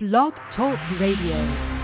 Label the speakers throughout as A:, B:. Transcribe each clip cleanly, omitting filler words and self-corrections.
A: Blog Talk Radio.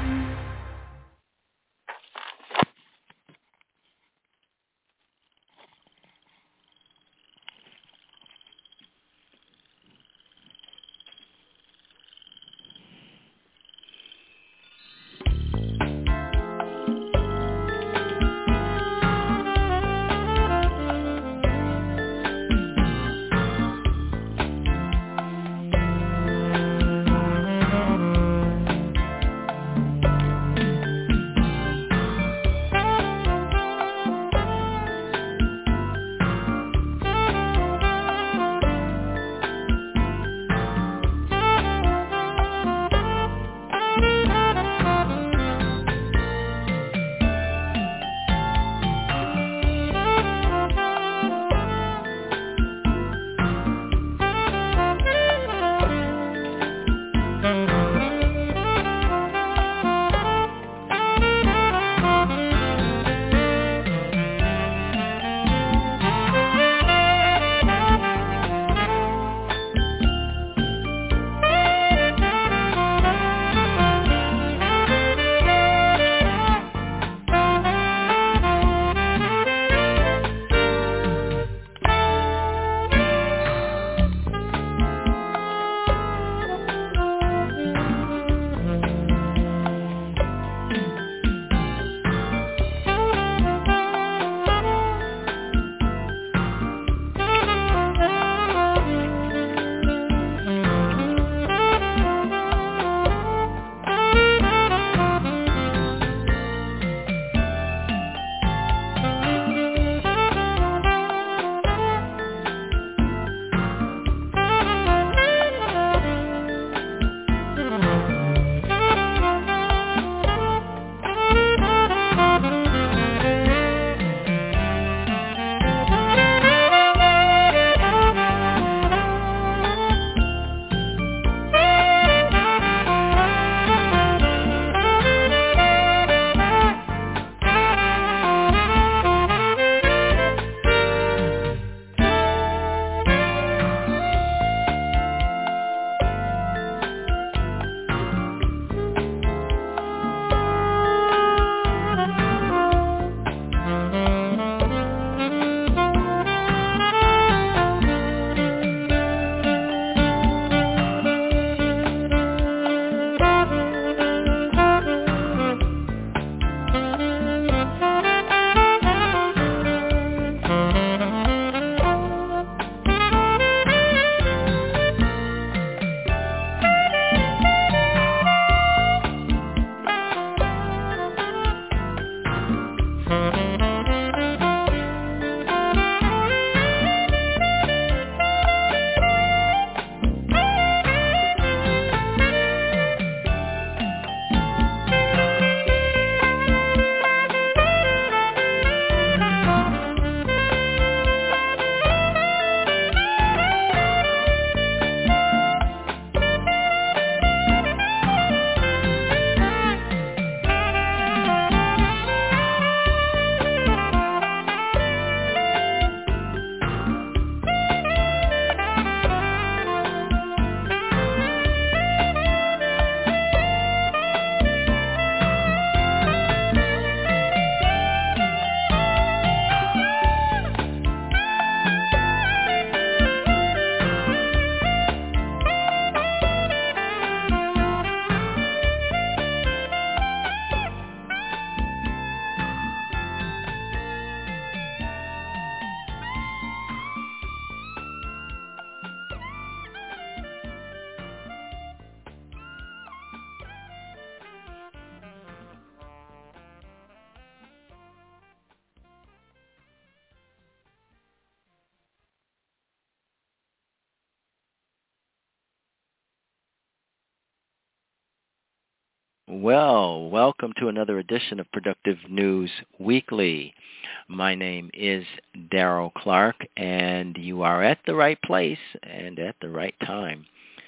B: Well, welcome to another edition of Productive News Weekly. My name is Daryl Clark, and you are at the right place and at the right time.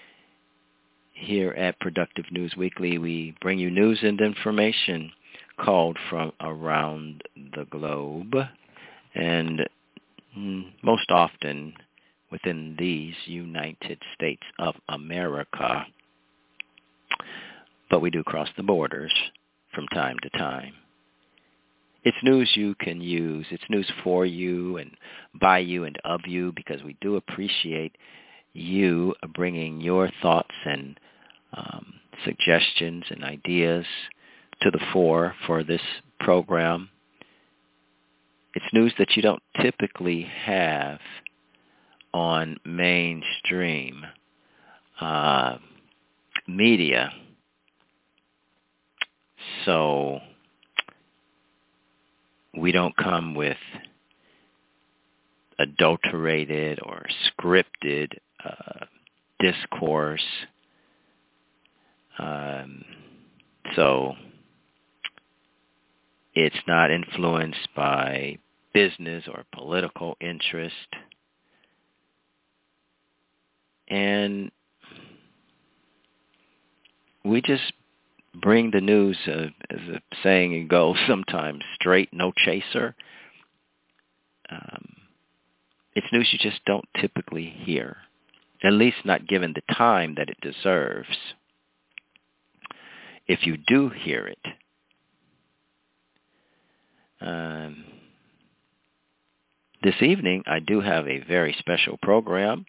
B: Here at Productive News Weekly, we bring you news and information called from around the globe, and most often within these United States of America. but we do cross the borders from time to time. It's news you can use. It's news for you and by you and of you, because we do appreciate you bringing your thoughts and suggestions and ideas to the fore for this program. It's news that you don't typically have on mainstream media. So we don't come with adulterated or scripted discourse. So it's not influenced by business or political interest. And we just bring the news, as a saying goes sometimes, straight, no chaser. It's news you just don't typically hear, at least not given the time that it deserves. If you do hear it, this evening I do have a very special program,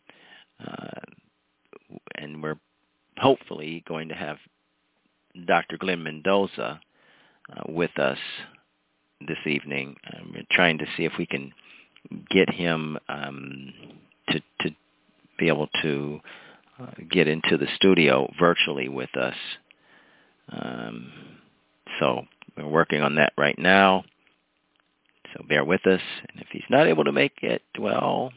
B: and we're hopefully going to have Dr. Glenn Mendoza with us this evening. We're trying to see if we can get him to be able to get into the studio virtually with us. So we're working on that right now. So bear with us. And if he's not able to make it, well,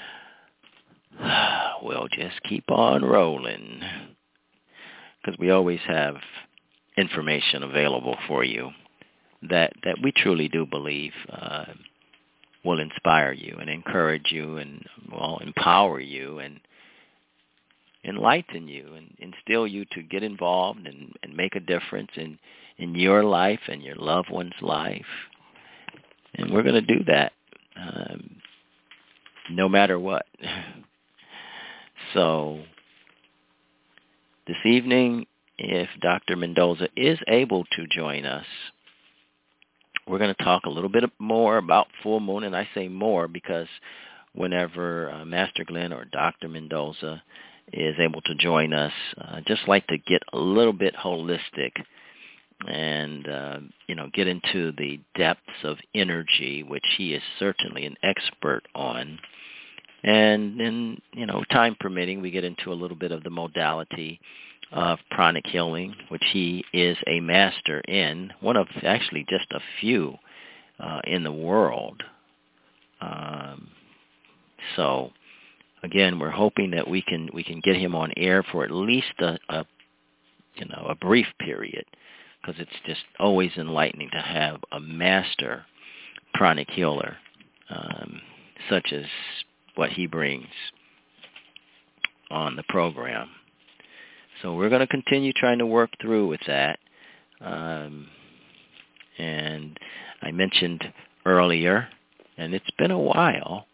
B: we'll just keep on rolling, because we always have information available for you that we truly do believe will inspire you and encourage you and, well, empower you and enlighten you and instill you to get involved and make a difference in your life and your loved one's life. And we're going to do that no matter what. So this evening, if Dr. Mendoza is able to join us, we're going to talk a little bit more about full moon. And I say more because whenever Master Glenn or Dr. Mendoza is able to join us, I just like to get a little bit holistic and, get into the depths of energy, which he is certainly an expert on. And then, time permitting, we get into a little bit of the modality of pranic healing, which he is a master in, one of actually just a few in the world. So, again, we're hoping that we can get him on air for at least a brief period, because it's just always enlightening to have a master pranic healer, such as what he brings on the program. So we're going to continue trying to work through with that. And I mentioned earlier, and it's been a while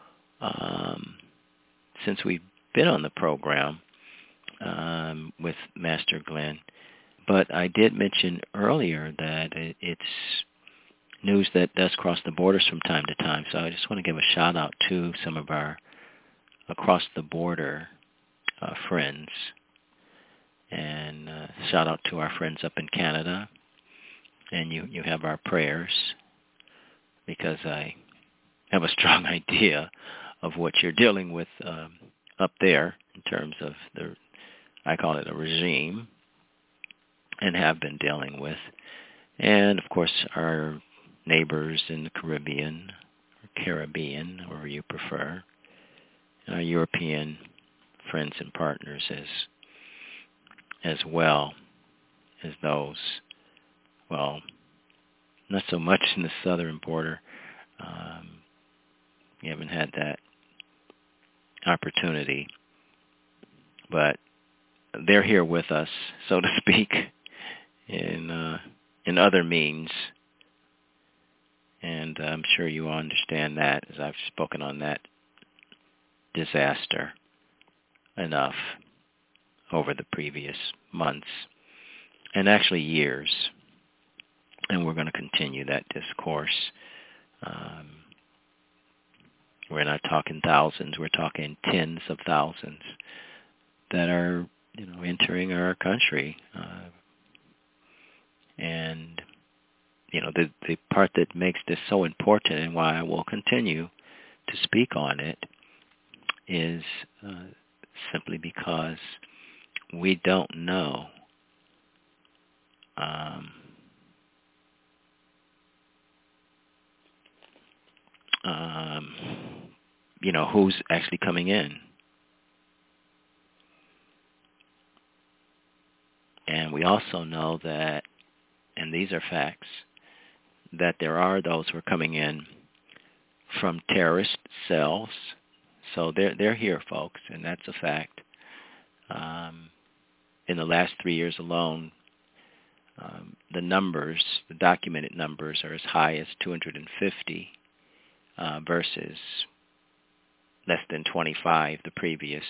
B: since we've been on the program with Master Glenn, but I did mention earlier that it's news that does cross the borders from time to time. So I just want to give a shout out to some of our across the border friends. And shout out to our friends up in Canada. And you have our prayers, because I have a strong idea of what you're dealing with up there in terms of I call it a regime, and have been dealing with. And, of course, our neighbors in the Caribbean, or you prefer, and our European friends and partners as well as those, well, not so much in the southern border. We haven't had that opportunity, but they're here with us, so to speak, in other means, and I'm sure you understand that, as I've spoken on that disaster enough over the previous months. and actually years. And we're going to continue that discourse. We're not talking thousands, we're talking tens of thousands that are, entering our country. And, the part that makes this so important and why I will continue to speak on it is simply because we don't know who's actually coming in. And we also know that, and these are facts, that there are those who are coming in from terrorist cells. So they're here, folks, and that's a fact. In the last 3 years alone, the documented numbers are as high as 250 versus less than 25 the previous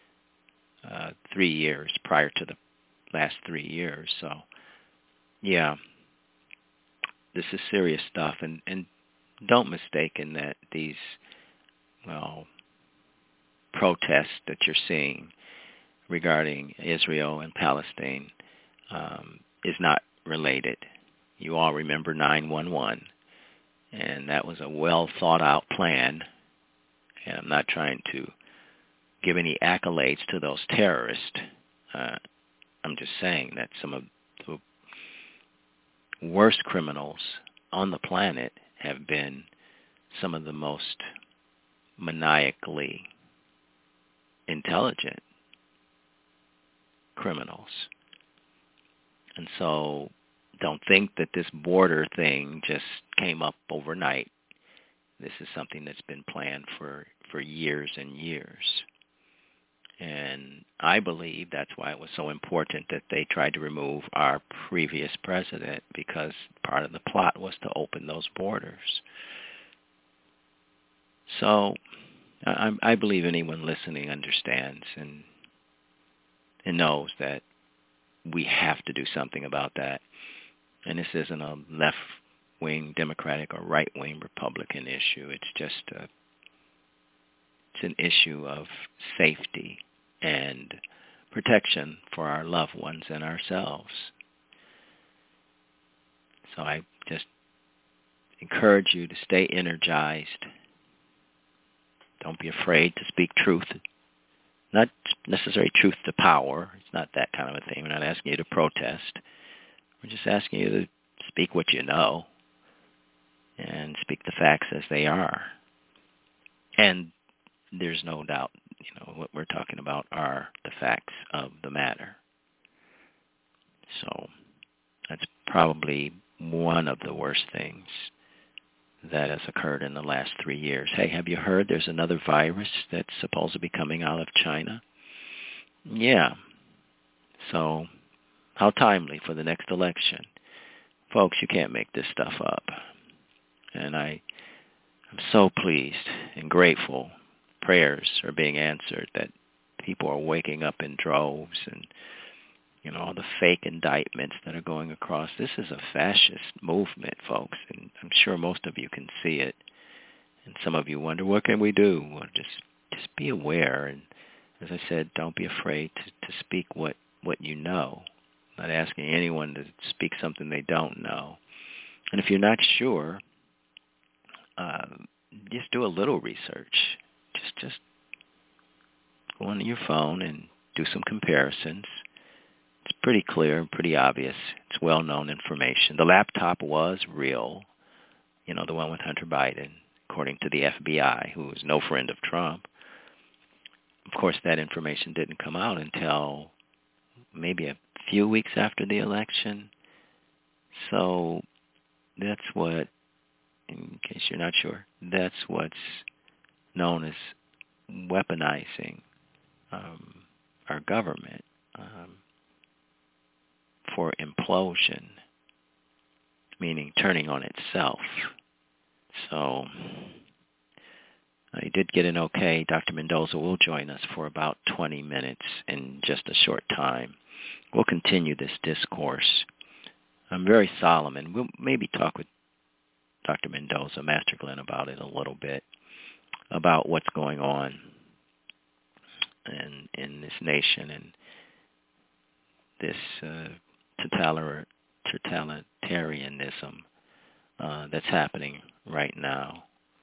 B: 3 years prior to the last 3 years. So, yeah, this is serious stuff. And don't mistake in that these, protests that you're seeing regarding Israel and Palestine is not related. You all remember 9/11, and that was a well-thought-out plan. And I'm not trying to give any accolades to those terrorists. I'm just saying that some of the worst criminals on the planet have been some of the most maniacally intelligent criminals. And so don't think that this border thing just came up overnight. This is something that's been planned for years and years. And I believe that's why it was so important that they tried to remove our previous president, because part of the plot was to open those borders. So I believe anyone listening understands and knows that we have to do something about that. And this isn't a left-wing Democratic or right-wing Republican issue. It's just it's an issue of safety and protection for our loved ones and ourselves. So I just encourage you to stay energized. Don't be afraid to speak truth. Not necessarily truth to power. It's not that kind of a thing. We're not asking you to protest. We're just asking you to speak what you know and speak the facts as they are. And there's no doubt, what we're talking about are the facts of the matter. So that's probably one of the worst things that has occurred in the last 3 years. Hey, have you heard there's another virus that's supposed to be coming out of China? Yeah. So how timely for the next election. Folks, you can't make this stuff up. And I'm so pleased and grateful. Prayers are being answered, that people are waking up in droves, and all the fake indictments that are going across. This is a fascist movement, folks, and I'm sure most of you can see it. And some of you wonder, what can we do? Well, just be aware. And as I said, don't be afraid to speak what you know. I'm not asking anyone to speak something they don't know. And if you're not sure, just do a little research. Just go on your phone and do some comparisons. It's pretty clear and pretty obvious. It's well-known information. The laptop was real, the one with Hunter Biden, according to the FBI, who is no friend of Trump. Of course, that information didn't come out until maybe a few weeks after the election. So that's what, in case you're not sure, that's what's known as weaponizing our government for implosion, meaning turning on itself. So he did get an okay. Dr. Mendoza will join us for about 20 minutes in just a short time. we'll continue this discourse. I'm very solemn, and we'll maybe talk with Dr. Mendoza, Master Glenn, about it a little bit, about what's going on in this nation and this totalitarianism that's happening right now.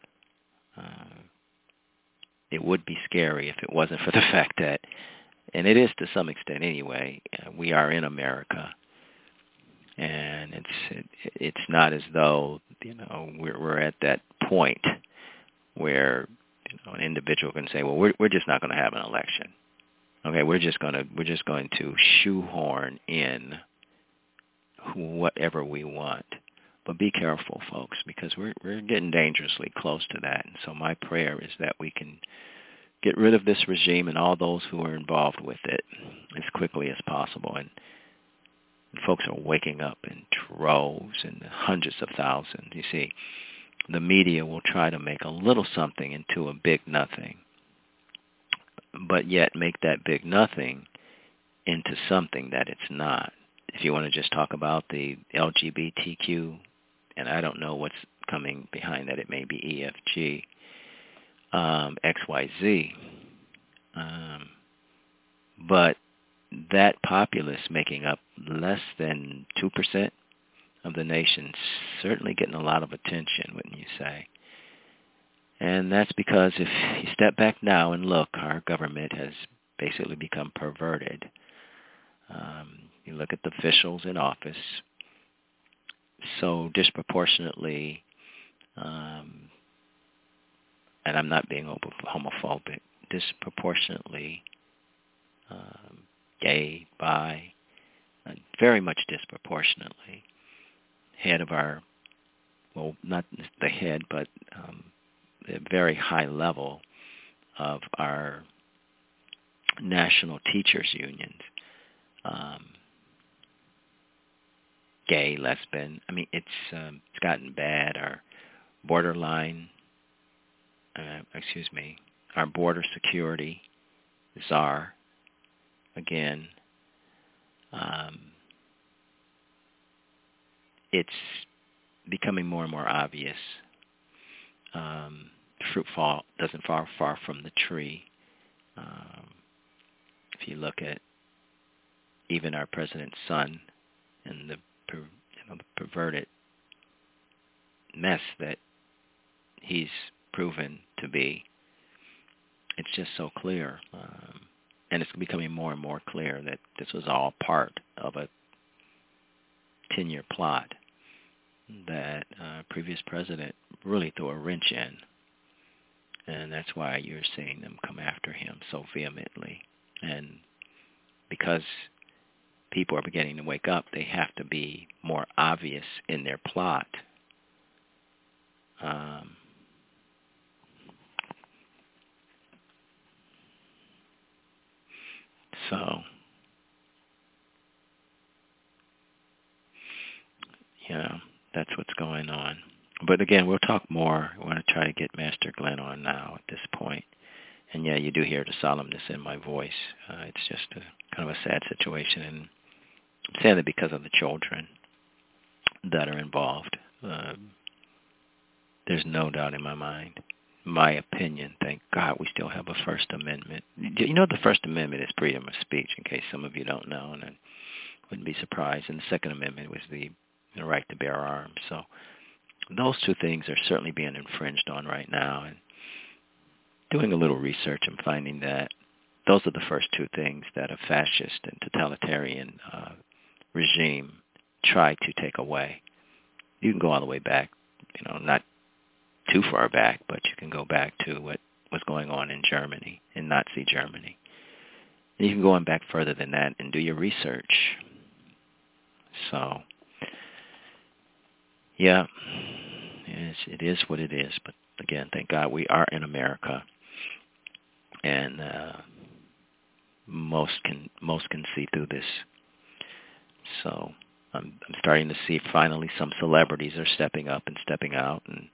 B: It would be scary if it wasn't for the fact that, and it is to some extent anyway, we are in America, and it's not as though we're at that point where an individual can say, well, we're just not going to have an election. Okay, we're just going to shoehorn in whatever we want. But be careful, folks, because we're getting dangerously close to that. And so my prayer is that we can get rid of this regime and all those who are involved with it as quickly as possible. And folks are waking up in droves and hundreds of thousands. You see, the media will try to make a little something into a big nothing, but yet make that big nothing into something that it's not. If you want to just talk about the LGBTQ, and I don't know what's coming behind that, it may be EFG, XYZ, but that populace making up less than 2% of the nation, certainly getting a lot of attention, wouldn't you say? And that's because if you step back now and look, our government has basically become perverted. You look at the officials in office, so disproportionately, and I'm not being homophobic, disproportionately gay, bi, very much disproportionately, head of our, well, not the head, but a very high level of our national teachers unions, gay, lesbian. I mean, it's gotten bad. Our our border security czar, again, it's becoming more and more obvious. Fruit doesn't fall far from the tree. If you look at even our president's son and the perverted mess that he's proven to be, it's just so clear. And it's becoming more and more clear that this was all part of a 10-year plot that previous president really threw a wrench in. And that's why you're seeing them come after him so vehemently. And because people are beginning to wake up, they have to be more obvious in their plot. So, that's what's going on. But again, we'll talk more. I want to try to get Master Glenn on now at this point. And yeah, you do hear the solemnness in my voice. It's just kind of a sad situation, and sadly because of the children that are involved. There's no doubt in my mind. My opinion, thank God we still have a First Amendment. The First Amendment is freedom of speech, in case some of you don't know, and I wouldn't be surprised. And the Second Amendment was the right to bear arms. So those two things are certainly being infringed on right now. And doing a little research and finding that those are the first two things that a fascist and totalitarian regime tried to take away. You can go all the way back, not too far back, but you can go back to what was going on in Germany, in Nazi Germany. And you can go on back further than that and do your research. So, yeah, it is what it is. But again, thank God we are in America, and most can see through this. So I'm starting to see finally some celebrities are stepping up and stepping out, and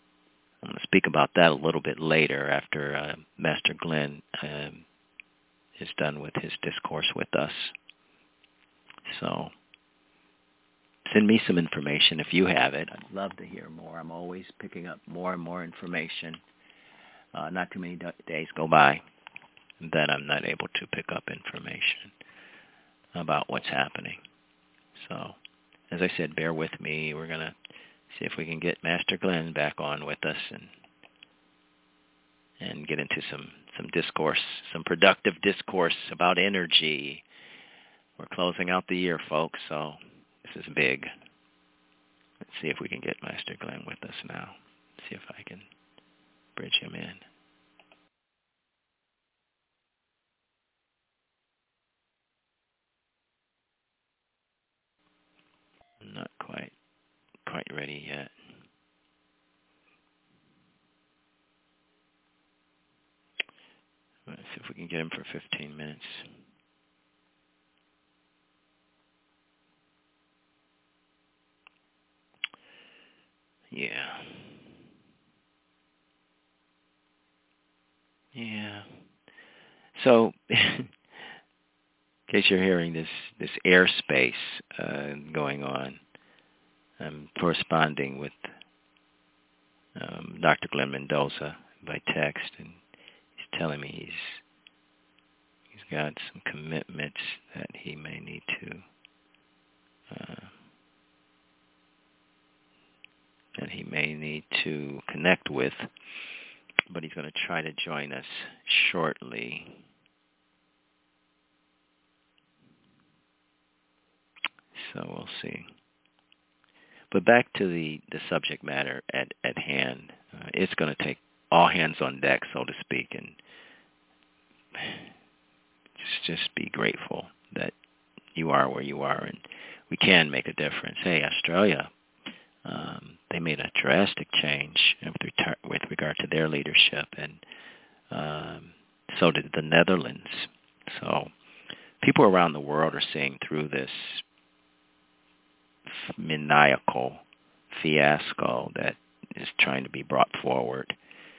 B: I'm going to speak about that a little bit later after Master Glenn is done with his discourse with us. So send me some information if you have it. I'd love to hear more. I'm always picking up more and more information. Not too many days go by that I'm not able to pick up information about what's happening. So, as I said, bear with me. We're going to see if we can get Master Glenn back on with us and get into some discourse, some productive discourse about energy. We're closing out the year, folks, so this is big. Let's see if we can get Master Glenn with us now. See if I can bridge him in. I'm not quite ready yet. Let's see if we can get him for 15 minutes. Yeah. So, in case you're hearing this airspace going on, I'm corresponding with Dr. Glenn Mendoza by text, and he's telling me he's got some commitments that he may need to connect with, but he's going to try to join us shortly. So we'll see. But back to the subject matter at hand. It's going to take all hands on deck, so to speak, and just be grateful that you are where you are, and we can make a difference. Hey, Australia, they made a drastic change with regard to their leadership, and so did the Netherlands. So people around the world are seeing through this maniacal fiasco that is trying to be brought forward.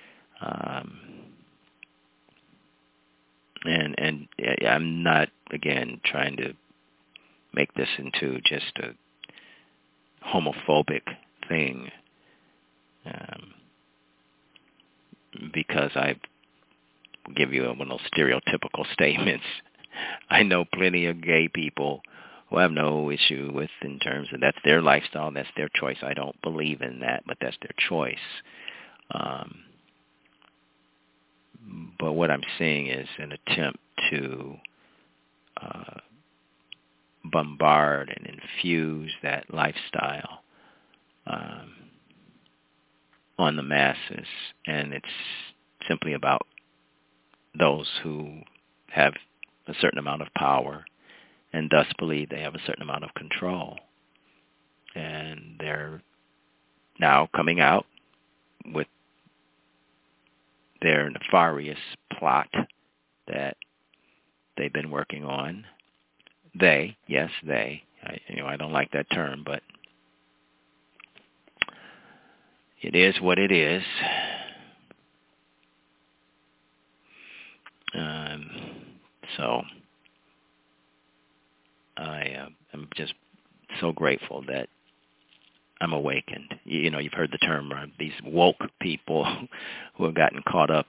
B: And I'm not, again, trying to make this into just a homophobic thing, because I give you one of those stereotypical statements. I know plenty of gay people who I have no issue with in terms of that's their lifestyle, that's their choice. I don't believe in that, but that's their choice. But what I'm seeing is an attempt to bombard and infuse that lifestyle on the masses, and it's simply about those who have a certain amount of power and thus believe they have a certain amount of control. And they're now coming out with their nefarious plot that they've been working on. They. I don't like that term, but it is what it is. So I'm just so grateful that I'm awakened. You've heard the term, these woke people who have gotten caught up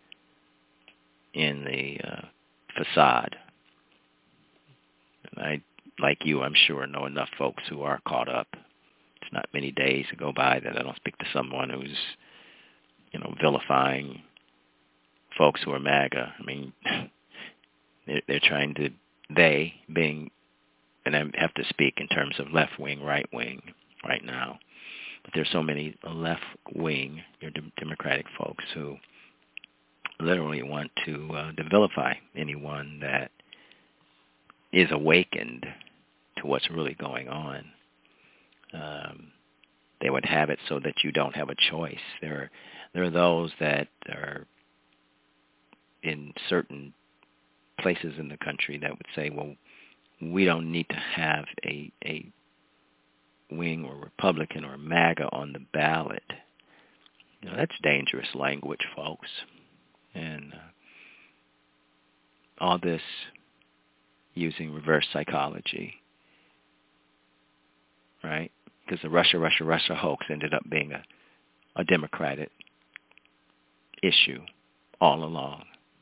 B: in the facade. And I, like you, I'm sure, know enough folks who are caught up. It's not many days to go by that I don't speak to someone who's, vilifying folks who are MAGA. I mean, they're trying to, and I have to speak in terms of left wing, right wing right now. But there's so many left wing, your Democratic folks who literally want to vilify anyone that is awakened to what's really going on. They would have it so that you don't have a choice. There are those that are in certain places in the country that would say, well, we don't need to have a wing or Republican or MAGA on the ballot. That's dangerous language, folks. And all this using reverse psychology, right? Because the Russia hoax ended up being a Democratic issue all along.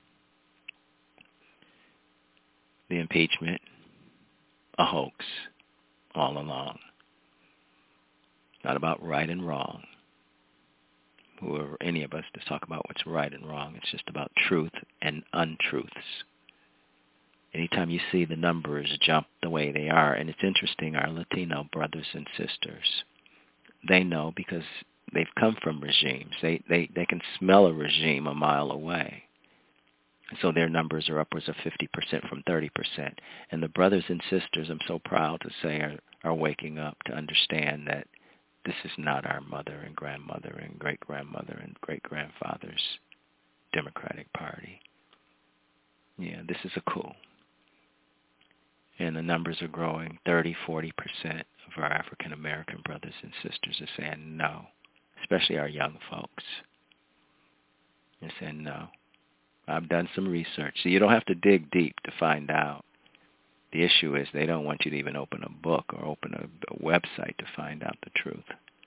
B: The impeachment, a hoax all along. Not about right and wrong. Who are any of us to talk about what's right and wrong? It's just about truth and untruths. Anytime you see the numbers jump the way they are, and it's interesting, our Latino brothers and sisters, they know because they've come from regimes. They can smell a regime a mile away. So their numbers are upwards of 50% from 30%. And the brothers and sisters, I'm so proud to say, are waking up to understand that this is not our mother and grandmother and great-grandmother and great-grandfather's Democratic Party. Yeah, this is a coup. And the numbers are growing. 30, 40% of our African-American brothers and sisters are saying no, especially our young folks. They're saying no. I've done some research. So you don't have to dig deep to find out. The issue is they don't want you to even open a book or open a website to find out the truth.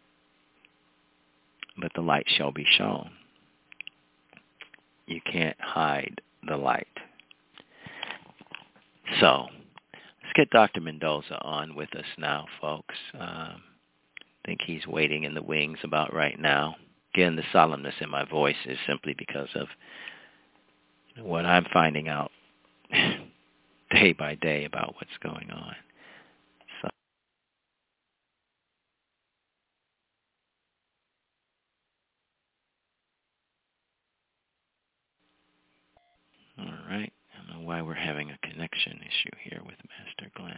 B: But the light shall be shown. You can't hide the light. So let's get Dr. Mendoza on with us now, folks. I think he's waiting in the wings about right now. Again, the solemnness in my voice is simply because of what I'm finding out day by day about what's going on. So, all right. I don't know why we're having a connection issue here with Master Glenn.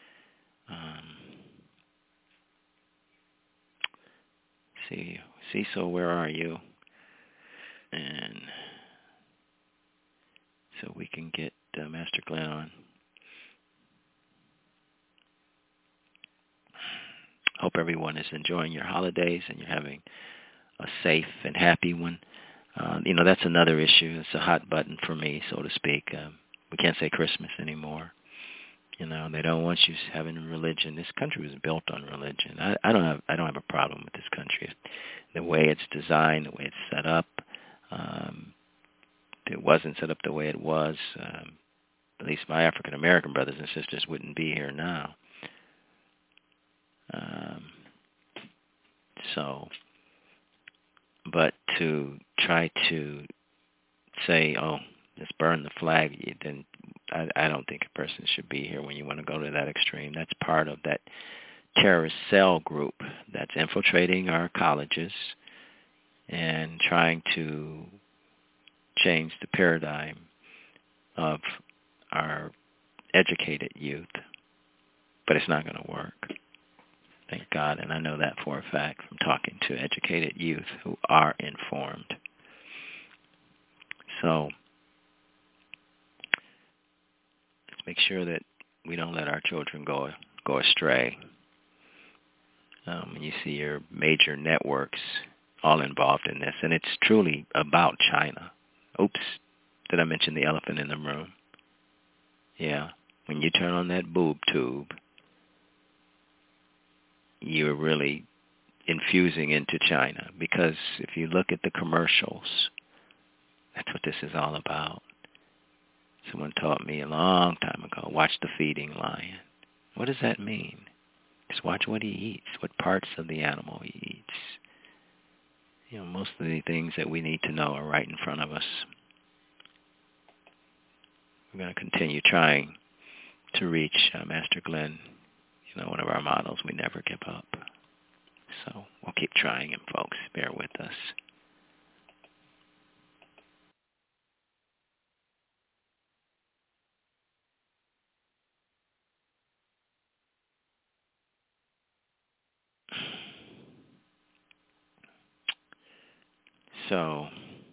B: Cecil, where are you? And so we can get Master Glenn on. Hope everyone is enjoying your holidays and you're having a safe and happy one. That's another issue. It's a hot button for me, so to speak. We can't say Christmas anymore. They don't want you having religion. This country was built on religion. I don't have a problem with this country. The way it's designed, the way it's set up. If it wasn't set up the way it was, at least my African American brothers and sisters wouldn't be here now. But to try to say, oh, just burn the flag, then I don't think a person should be here when you want to go to that extreme. That's part of that terrorist cell group that's infiltrating our colleges and trying to change the paradigm of our educated youth. But it's not going to work. Thank God, and I know that for a fact from talking to educated youth who are informed. So let's make sure that we don't let our children go astray. When you see your major networks all involved in this, and it's truly about China. Oops, did I mention the elephant in the room? Yeah, when you turn on that boob tube, you're really infusing into China, because if you look at the commercials, that's what this is all about. Someone taught me a long time ago, watch the feeding lion. What does that mean? Just watch what he eats, what parts of the animal he eats. Most of the things that we need to know are right in front of us. We're going to continue trying to reach Master Glenn. One of our models, we never give up. So we'll keep trying him, folks. Bear with us. So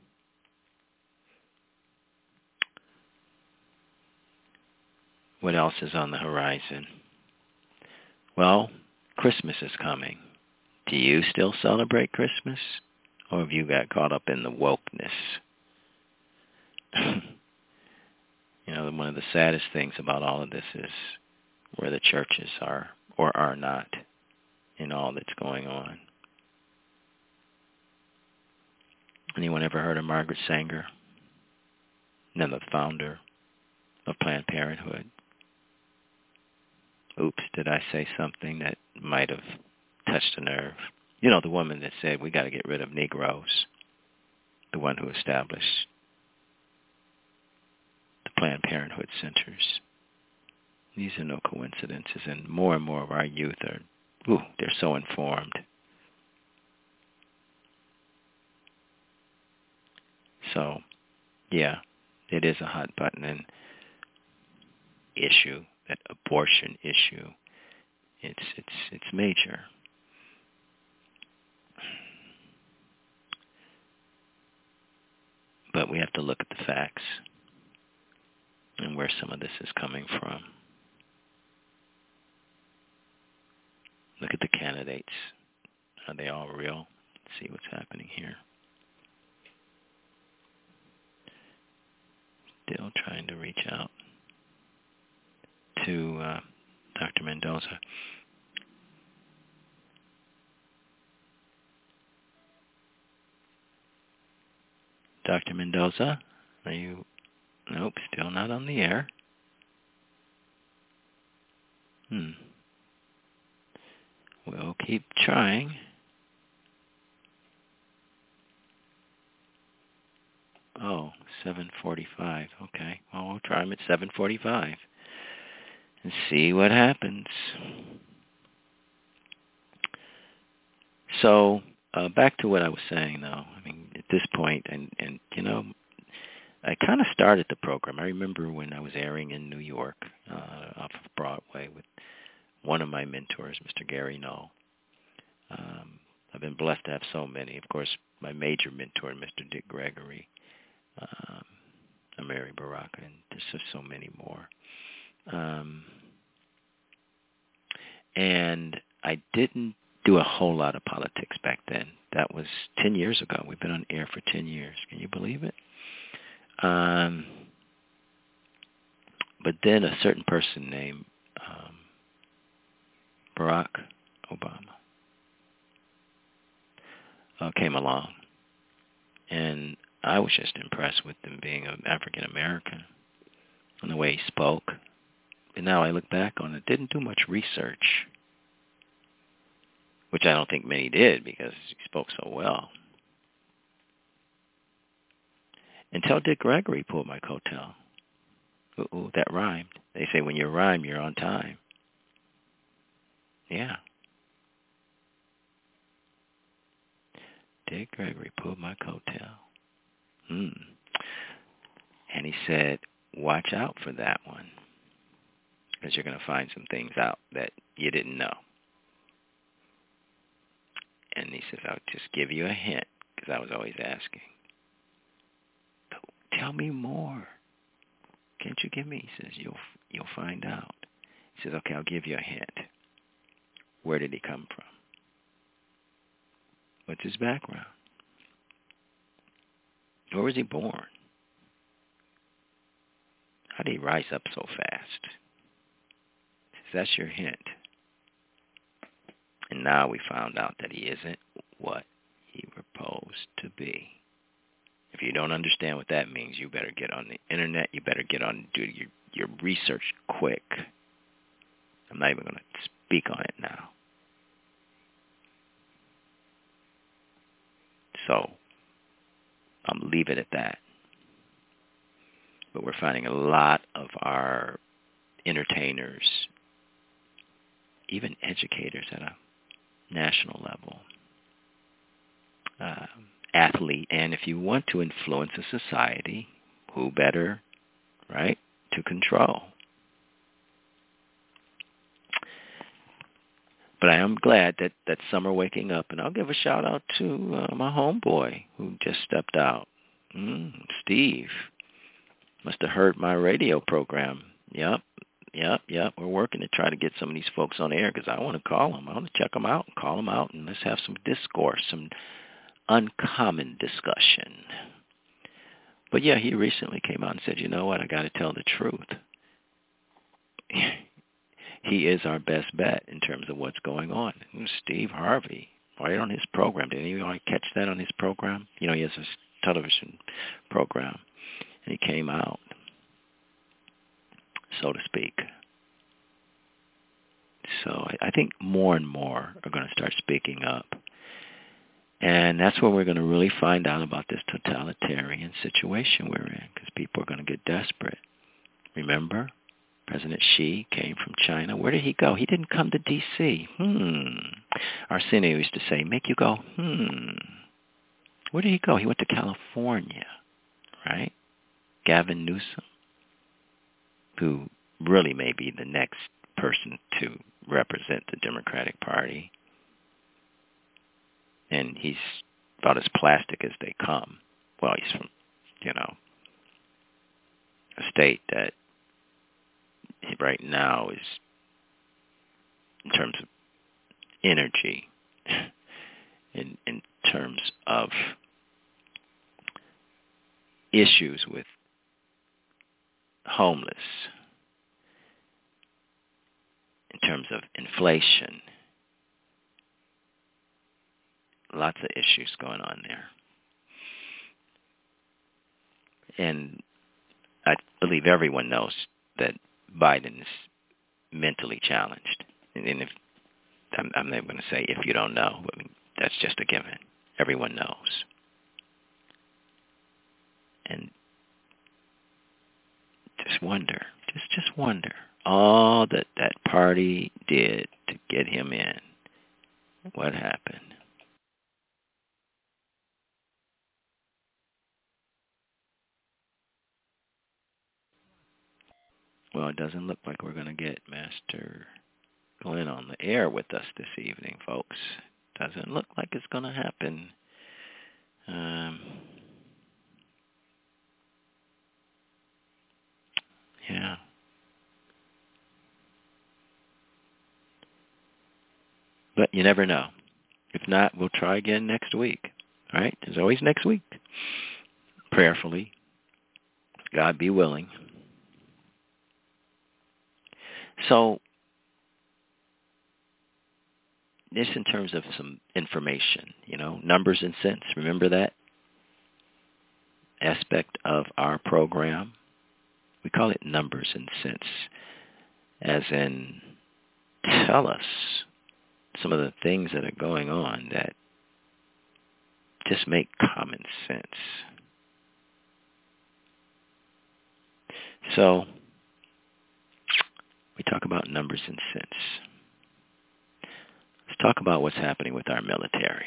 B: what else is on the horizon? Well, Christmas is coming. Do you still celebrate Christmas? Or have you got caught up in the wokeness? one of the saddest things about all of this is where the churches are or are not in all that's going on. Anyone ever heard of Margaret Sanger? And the founder of Planned Parenthood. Oops, did I say something that might have touched a nerve? The woman that said we got to get rid of Negroes, the one who established the Planned Parenthood centers. These are no coincidences, and more of our youth they're so informed. So, yeah, it is a hot button issue, that abortion issue. It's major. But we have to look at the facts and where some of this is coming from. Look at the candidates. Are they all real? Let's see what's happening here. Still trying to reach out to Dr. Mendoza. Dr. Mendoza, are you? Nope, still not on the air. We'll keep trying. Oh, 7:45. Okay. Well, we'll try him at 7:45 and see what happens. So, back to what I was saying, though. I mean, at this point, and I kind of started the program. I remember when I was airing in New York off of Broadway with one of my mentors, Mr. Gary Null. I've been blessed to have so many. Of course, my major mentor, Mr. Dick Gregory, Amiri Baraka, and there's just so many more. And I didn't do a whole lot of politics back then. That was 10 years ago. We've been on air for 10 years. Can you believe it? But then a certain person named Barack Obama came along, and I was just impressed with him being an African American and the way he spoke. And now I look back on it, didn't do much research, which I don't think many did because he spoke so well. Until Dick Gregory pulled my coattail. Ooh, that rhymed. They say when you rhyme, you're on time. Yeah. Dick Gregory pulled my coattail. And he said, watch out for that one, because you're going to find some things out that you didn't know. And he says, I'll just give you a hint, because I was always asking. Tell me more. Can't you give me? He says, you'll find out. He says, okay, I'll give you a hint. Where did he come from? What's his background? Where was he born? How did he rise up so fast? That's your hint. And now we found out that he isn't what he proposed to be. If you don't understand what that means, you better get on the internet. You better get on, do your research quick. I'm not even going to speak on it now. So I'll leave it at that. But we're finding a lot of our entertainers, even educators at a national level, athlete, and if you want to influence a society, who better, right, to control? But I am glad that some are waking up, and I'll give a shout out to my homeboy who just stepped out. Steve must have heard my radio program. Yep. We're working to try to get some of these folks on air because I want to call them. I want to check them out and call them out, and let's have some discourse, some uncommon discussion. But yeah, he recently came out and said, you know what, I got to tell the truth. He is our best bet in terms of what's going on. Steve Harvey, right on his program. Did anyone catch that on his program? You know, he has a television program. And he came out, so to speak. So I think more and more are going to start speaking up. And that's where we're going to really find out about this totalitarian situation we're in, because people are going to get desperate. Remember, President Xi came from China. Where did he go? He didn't come to D.C. Arsenio used to say, make you go, Where did he go? He went to California, right? Gavin Newsom, who really may be the next person to represent the Democratic Party. And he's about as plastic as they come. Well, he's from, a state that right now is, in terms of energy, in terms of issues with homeless, in terms of inflation, lots of issues going on there. And I believe everyone knows that Biden is mentally challenged. And if I'm not going to say if you don't know, but that's just a given. Everyone knows. And just wonder, just wonder, all that party did to get him in. What happened? Well, it doesn't look like we're going to get Master Glenn on the air with us this evening, folks. Doesn't look like it's going to happen. Yeah. But you never know. If not, we'll try again next week. All right? There's always next week. Prayerfully. God be willing. So, this in terms of some information, numbers and cents. Remember that aspect of our program? We call it numbers and cents, as in tell us some of the things that are going on that just make common sense. So, we talk about numbers and cents. Let's talk about what's happening with our military.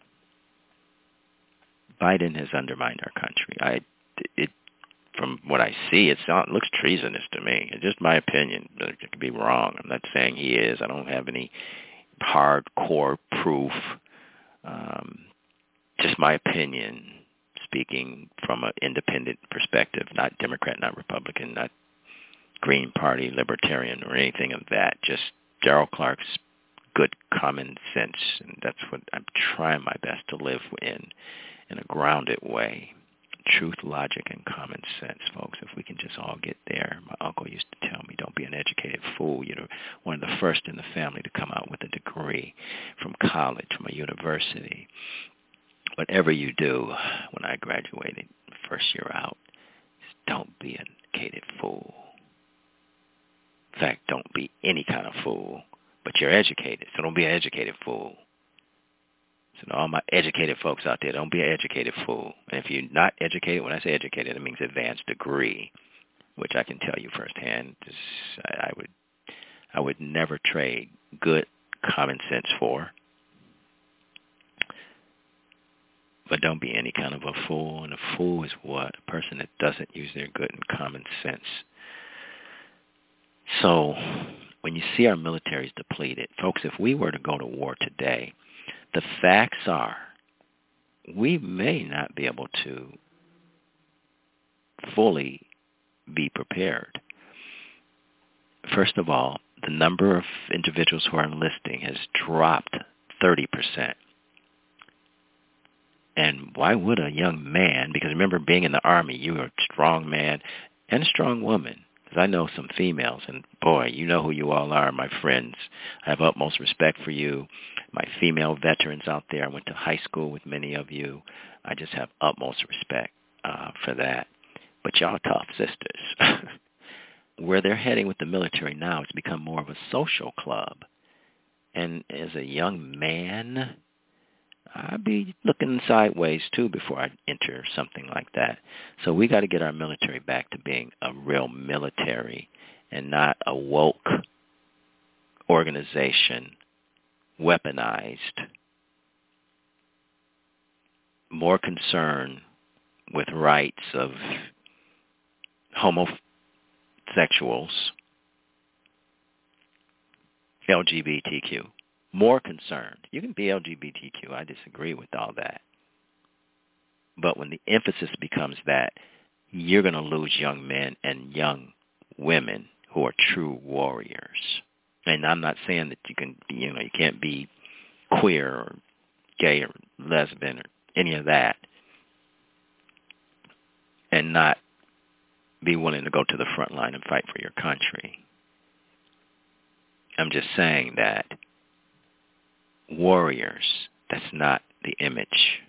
B: Biden has undermined our country. From what I see, it looks treasonous to me. It's just my opinion. It could be wrong. I'm not saying he is. I don't have any hardcore proof. Just my opinion, speaking from an independent perspective, not Democrat, not Republican, not Green Party, Libertarian, or anything of that. Just Daryl Clark's good common sense, and that's what I'm trying my best to live in a grounded way. Truth, logic, and common sense, folks. If we can just all get there. My uncle used to tell me, don't be an educated fool. You're one of the first in the family to come out with a degree from college, from a university. Whatever you do, when I graduated, first year out, don't be an educated fool. In fact, don't be any kind of fool, but you're educated, so don't be an educated fool. So all my educated folks out there, don't be an educated fool. And if you're not educated, when I say educated, it means advanced degree, which I can tell you firsthand. I would never trade good common sense for. But don't be any kind of a fool. And a fool is what? A person that doesn't use their good and common sense. So when you see our military is depleted, folks, if we were to go to war today, the facts are we may not be able to fully be prepared. First of all, the number of individuals who are enlisting has dropped 30%. And why would a young man, because remember being in the Army, you were a strong man and a strong woman. Because I know some females, and boy, you know who you all are, my friends. I have utmost respect for you. My female veterans out there, I went to high school with many of you. I just have utmost respect for that. But y'all tough sisters. Where they're heading with the military now, it's become more of a social club. And as a young man, I'd be looking sideways, too, before I enter something like that. So we got to get our military back to being a real military and not a woke organization, weaponized, more concerned with rights of homosexuals, LGBTQ. More concerned. You can be LGBTQ. I disagree with all that. But when the emphasis becomes that, you're going to lose young men and young women who are true warriors. And I'm not saying that you can't be queer or gay or lesbian or any of that and not be willing to go to the front line and fight for your country. I'm just saying that warriors, that's not the image.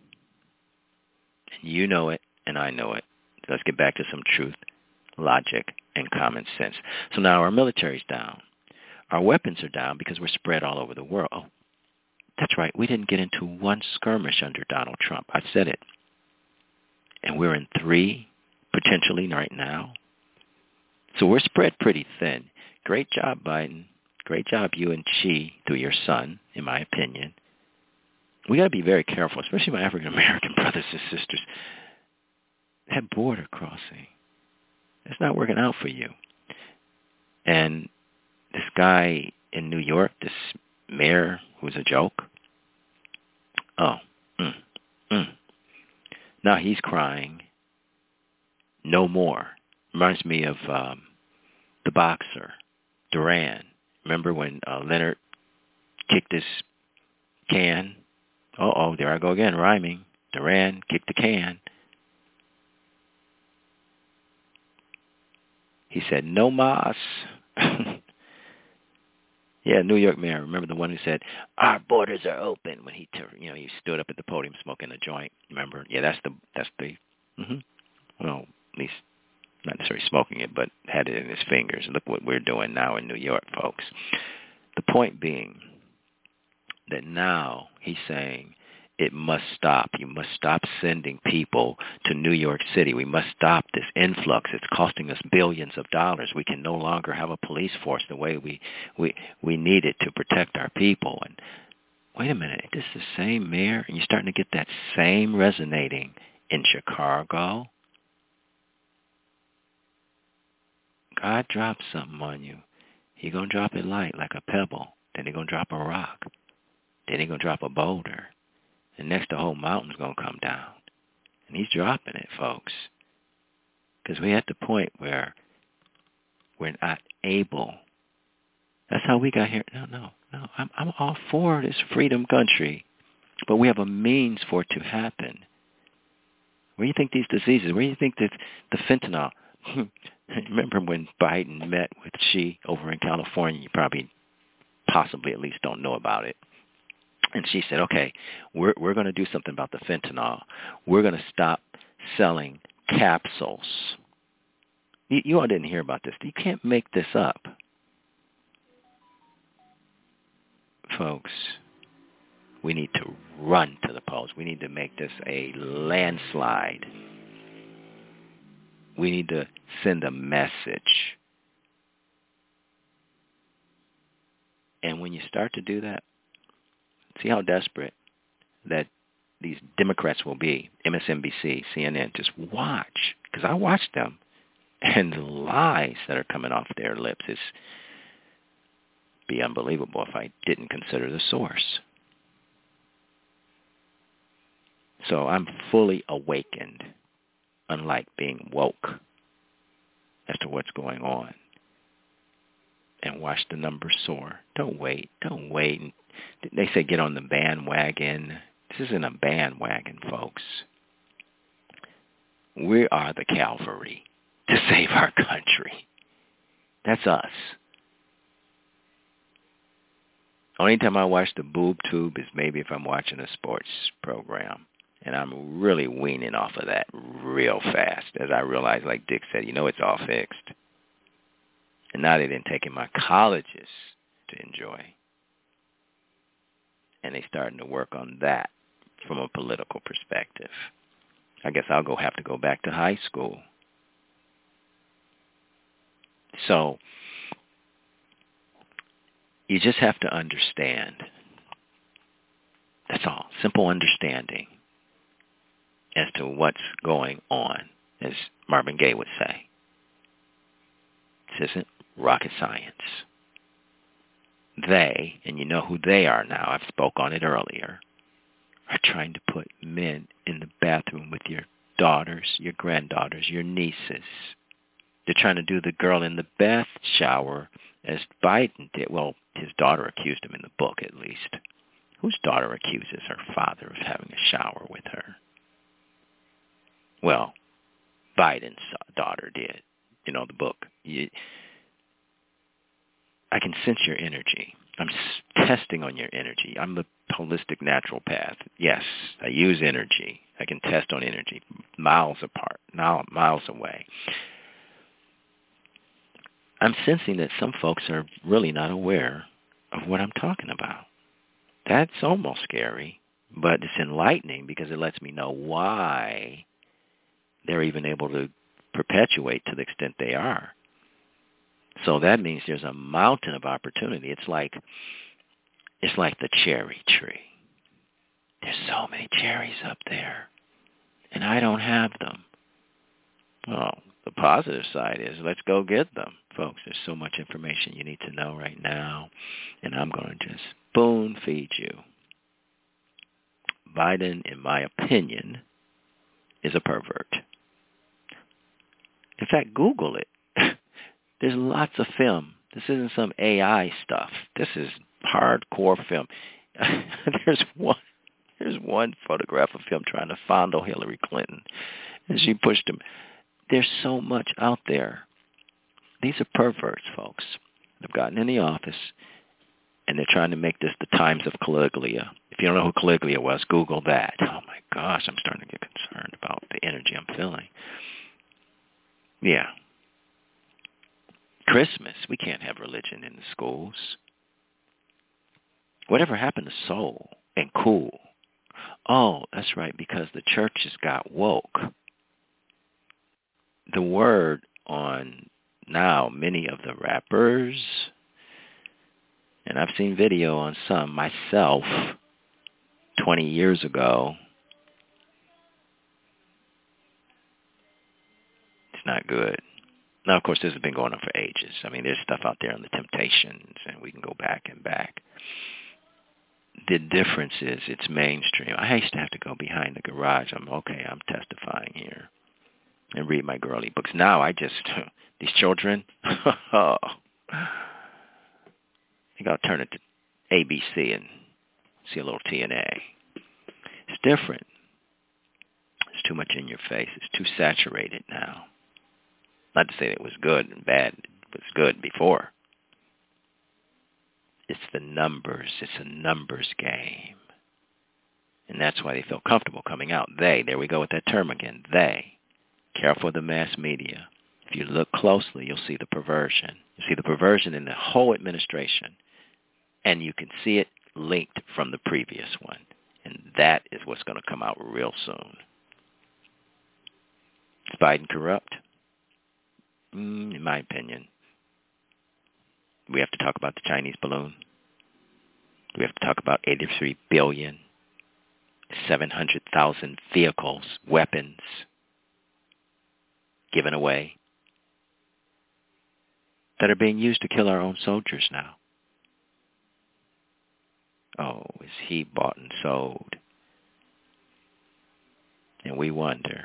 B: And you know it, and I know it. Let's get back to some truth, logic, and common sense. So now our military's down. Our weapons are down because we're spread all over the world. Oh, that's right. We didn't get into one skirmish under Donald Trump. I said it. And we're in 3, potentially right now. So we're spread pretty thin. Great job, Biden. Great job, you and Xi, through your son, in my opinion. We got to be very careful, especially my African-American brothers and sisters. That border crossing, it's not working out for you. And this guy in New York, this mayor who's a joke, now he's crying. No more. Reminds me of the boxer, Duran. Remember when Leonard kicked his can? There I go again, rhyming. Duran kicked the can. He said, no mas. Yeah, New York mayor. Remember the one who said, our borders are open when he stood up at the podium smoking a joint. Remember? Yeah, that's the well, at least not necessarily smoking it, but had it in his fingers. Look what we're doing now in New York, folks. The point being that now he's saying it must stop. You must stop sending people to New York City. We must stop this influx. It's costing us billions of dollars. We can no longer have a police force the way we need it to protect our people. And wait a minute, is this the same mayor? And you're starting to get that same resonating in Chicago. God drops something on you. He's going to drop it light like a pebble. Then he's going to drop a rock. Then he's going to drop a boulder. And next the whole mountain's going to come down. And he's dropping it, folks. Because we're at the point where we're not able. That's how we got here. No. I'm all for this freedom country. But we have a means for it to happen. Where do you think these diseases, where do you think that the fentanyl... Remember when Biden met with Xi over in California? You probably, possibly at least don't know about it. And she said, okay, we're going to do something about the fentanyl. We're going to stop selling capsules. You all didn't hear about this. You can't make this up. Folks, we need to run to the polls. We need to make this a landslide. We need to send a message. And when you start to do that, see how desperate that these Democrats will be, MSNBC, CNN, just watch. Because I watch them. And the lies that are coming off their lips is be unbelievable if I didn't consider the source. So I'm fully awakened, unlike being woke as to what's going on. And watch the numbers soar. Don't wait. They say get on the bandwagon. This isn't a bandwagon, folks. We are the cavalry to save our country. That's us. Only time I watch the boob tube is maybe if I'm watching a sports program. And I'm really weaning off of that real fast as I realize, like Dick said, it's all fixed. And now they didn't take in my colleges to enjoy. And they starting to work on that from a political perspective. I guess I'll have to go back to high school. So you just have to understand. That's all. Simple understanding as to what's going on, as Marvin Gaye would say. This isn't rocket science. They, and you know who they are now, I've spoke on it earlier, are trying to put men in the bathroom with your daughters, your granddaughters, your nieces. They're trying to do the girl in the bath shower as Biden did. Well, his daughter accused him in the book, at least. Whose daughter accuses her father of having a shower with her? Well, Biden's daughter did. The book. I can sense your energy. I'm testing on your energy. I'm the holistic naturopath. Yes, I use energy. I can test on energy miles apart, miles away. I'm sensing that some folks are really not aware of what I'm talking about. That's almost scary, but it's enlightening because it lets me know why they're even able to perpetuate to the extent they are. So that means there's a mountain of opportunity. It's like the cherry tree. There's so many cherries up there, and I don't have them. Well, the positive side is let's go get them, folks. There's so much information you need to know right now, and I'm going to just spoon feed you. Biden, in my opinion, is a pervert. In fact, Google it. There's lots of film. This isn't some AI stuff. This is hardcore film. There's one photograph of him trying to fondle Hillary Clinton, and she pushed him. There's so much out there. These are perverts, folks. They've gotten in the office, and they're trying to make this the Times of Caligula. If you don't know who Caligula was, Google that. Oh, my gosh, I'm starting to get concerned about the energy I'm feeling. Yeah. Christmas, we can't have religion in the schools. Whatever happened to soul and cool? Oh, that's right, because the churches got woke. The word on now many of the rappers, and I've seen video on some myself 20 years ago, it's not good. Now, of course, this has been going on for ages. I mean, there's stuff out there on the Temptations, and we can go back and back. The difference is it's mainstream. I used to have to go behind the garage. I'm testifying here and read my girly books. Now these children, I think I'll turn it to ABC and see a little TNA. It's different. It's too much in your face. It's too saturated now. Not to say that it was good and bad. It was good before. It's the numbers. It's a numbers game. And that's why they feel comfortable coming out. They, there we go with that term again, they. Careful of the mass media. If you look closely, you'll see the perversion. You see the perversion in the whole administration. And you can see it linked from the previous one. And that is what's going to come out real soon. Is Biden corrupt? In my opinion. We have to talk about the Chinese balloon. We have to talk about 83 billion, 700,000 vehicles, weapons given away that are being used to kill our own soldiers now. Oh, is he bought and sold? And we wonder,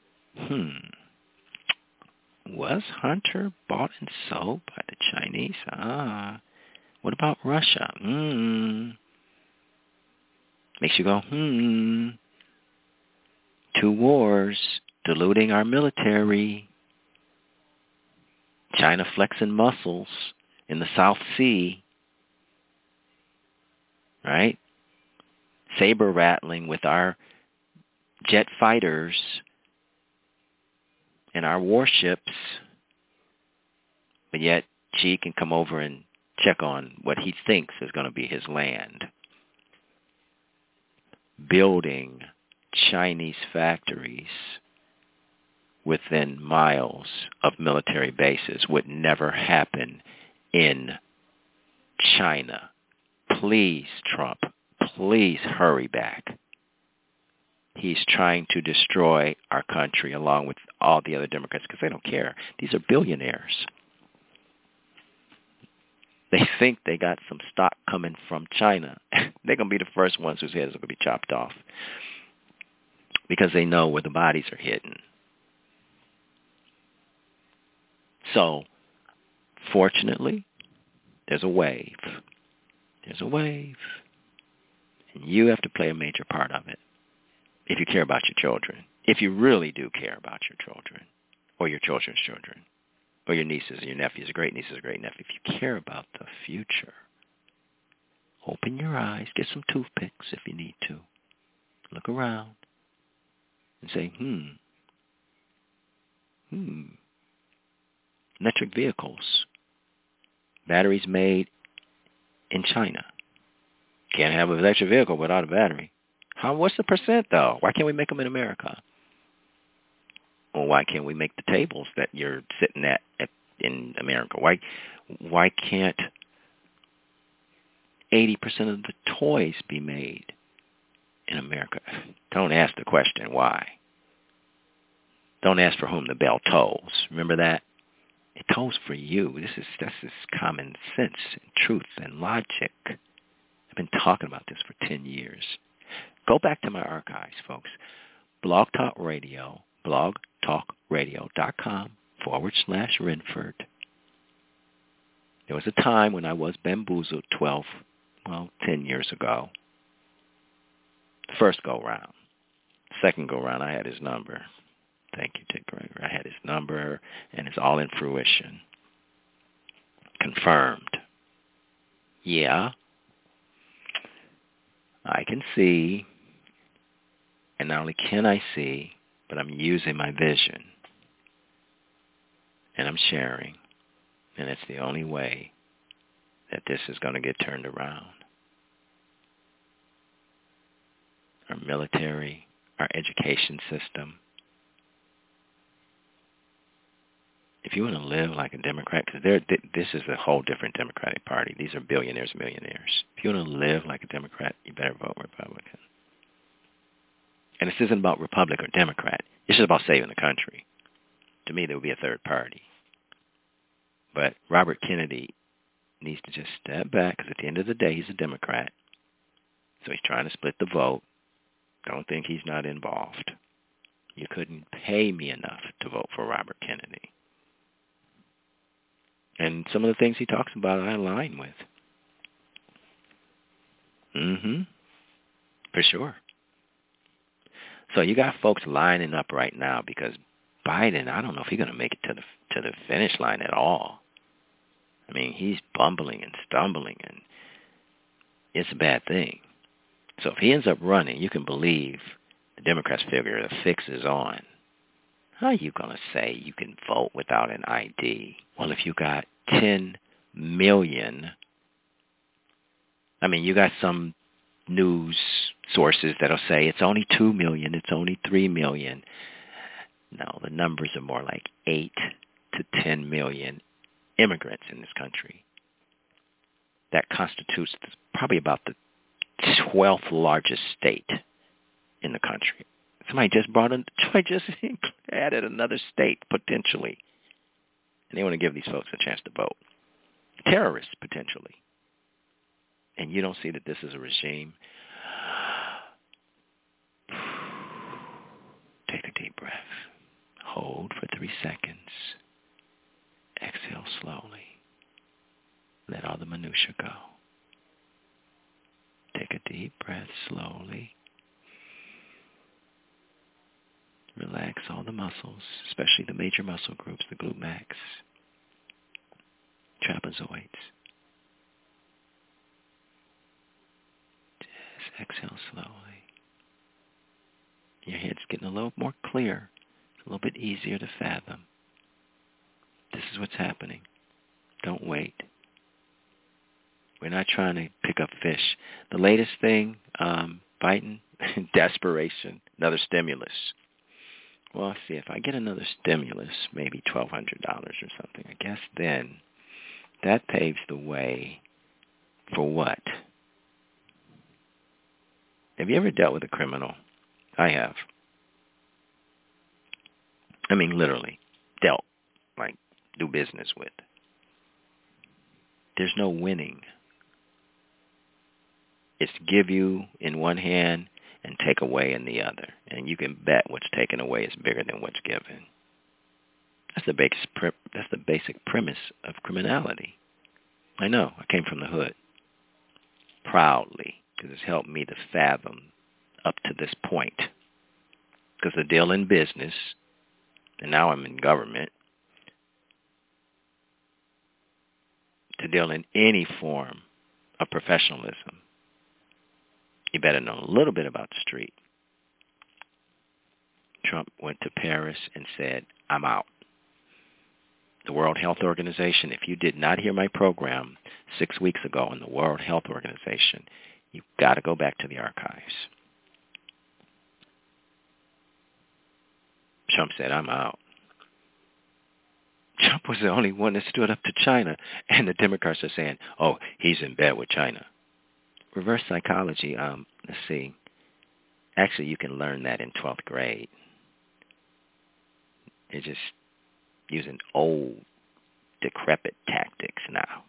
B: was Hunter bought and sold by the Chinese? What about Russia? Makes you go, 2 wars, diluting our military, China flexing muscles in the South Sea, right? Saber rattling with our jet fighters and our warships, but yet Xi can come over and check on what he thinks is going to be his land. Building Chinese factories within miles of military bases would never happen in China. Please, Trump, please hurry back. He's trying to destroy our country along with all the other Democrats because they don't care. These are billionaires. They think they got some stock coming from China. They're going to be the first ones whose heads are going to be chopped off because they know where the bodies are hidden. So, fortunately, there's a wave. There's a wave. And you have to play a major part of it if you care about your children. If you really do care about your children or your children's children or your nieces and your nephews, or great nieces or great nephews. If you care about the future, open your eyes, get some toothpicks if you need to. Look around and say, electric vehicles, batteries made in China. Can't have an electric vehicle without a battery. What's the percent, though? Why can't we make them in America? Or why can't we make the tables that you're sitting at in America? Why can't 80% of the toys be made in America? Don't ask the question why. Don't ask for whom the bell tolls. Remember that? It tolls for you. That's common sense and truth and logic. I've been talking about this for 10 years. Go back to my archives, folks. Blog Talk Radio, blogtalkradio.com/Renford. There was a time when I was bamboozled 10 years ago. First go-round. Second go-round, I had his number. Thank you, Dick Gregory. I had his number, and it's all in fruition. Confirmed. Yeah. I can see, and not only can I see, but I'm using my vision, and I'm sharing, and it's the only way that this is going to get turned around. Our military, our education system. If you want to live like a Democrat, because this is a whole different Democratic Party. These are billionaires, millionaires. If you want to live like a Democrat, you better vote Republican. And this isn't about Republic or Democrat. This is about saving the country. To me, there would be a third party. But Robert Kennedy needs to just step back, because at the end of the day, he's a Democrat. So he's trying to split the vote. Don't think he's not involved. You couldn't pay me enough to vote for Robert Kennedy. And some of the things he talks about, I align with. For sure. So you got folks lining up right now because Biden, I don't know if he's going to make it to the finish line at all. I mean, he's bumbling and stumbling, and it's a bad thing. So if he ends up running, you can believe the Democrats figure the fix is on. How are you going to say you can vote without an ID? Well, if you got 10 million, you got some news sources that'll say it's only 2 million, it's only 3 million. No, the numbers are more like 8 to 10 million immigrants in this country. That constitutes probably about the 12th largest state in the country. Somebody just added another state, potentially. And they want to give these folks a chance to vote. Terrorists, potentially. And you don't see that this is a regime. Take a deep breath. Hold for 3 seconds. Exhale slowly. Let all the minutia go. Take a deep deep breath slowly. Relax all the muscles, especially the major muscle groups, the glute max, trapezoids. Just exhale slowly. Your head's getting a little more clear, a little bit easier to fathom. This is what's happening. Don't wait. We're not trying to pick up fish. The latest thing, biting, desperation, another stimulus. Well, I'll see, if I get another stimulus, maybe $1,200 or something, I guess then that paves the way for what? Have you ever dealt with a criminal? I have. I mean, literally, dealt, like, do business with. There's no winning. It's give you in one hand and take away in the other. And you can bet what's taken away is bigger than what's given. That's the basic premise of criminality. I know. I came from the hood. Proudly. Because it's helped me to fathom up to this point. Because the deal in business, and now I'm in government, to deal in any form of professionalism, you better know a little bit about the street. Trump went to Paris and said, I'm out. The World Health Organization, if you did not hear my program 6 weeks ago on the World Health Organization, you've got to go back to the archives. Trump said, I'm out. Trump was the only one that stood up to China, and the Democrats are saying, oh, he's in bed with China. Reverse psychology, let's see. Actually, you can learn that in 12th grade. It's just using old, decrepit tactics now.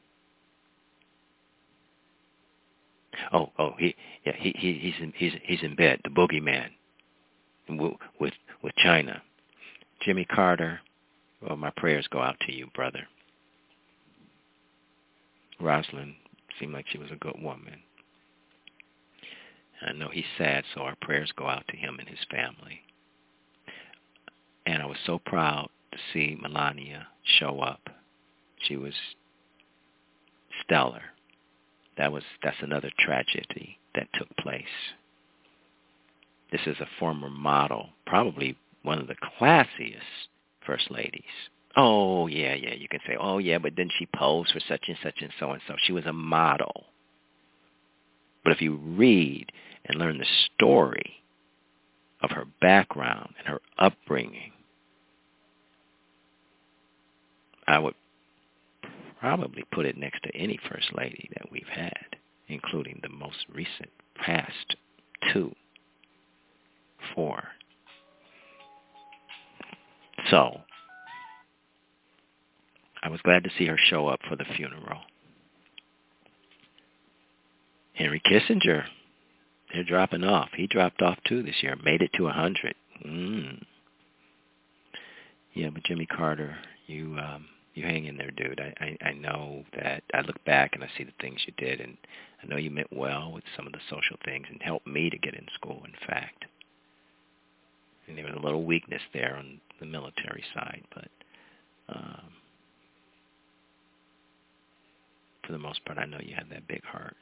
B: He's in bed, the boogeyman, with China. Jimmy Carter, well, my prayers go out to you, brother. Rosalind seemed like she was a good woman. I know he's sad, so our prayers go out to him and his family. And I was so proud to see Melania show up. She was stellar. That's another tragedy that took place. This is a former model, probably one of the classiest first ladies. Oh, yeah, you can say, oh, yeah, but then she posed for such and such and so and so. She was a model. But if you read and learn the story of her background and her upbringing, I would probably put it next to any first lady that we've had, including the most recent past 2, 4. So, I was glad to see her show up for the funeral. Henry Kissinger, they're dropping off. He dropped off too this year, made it to 100. Yeah, but Jimmy Carter, you hang in there, dude. I know that I look back and I see the things you did, and I know you meant well with some of the social things and helped me to get in school, in fact. And there was a little weakness there on the military side, but for the most part, I know you had that big heart.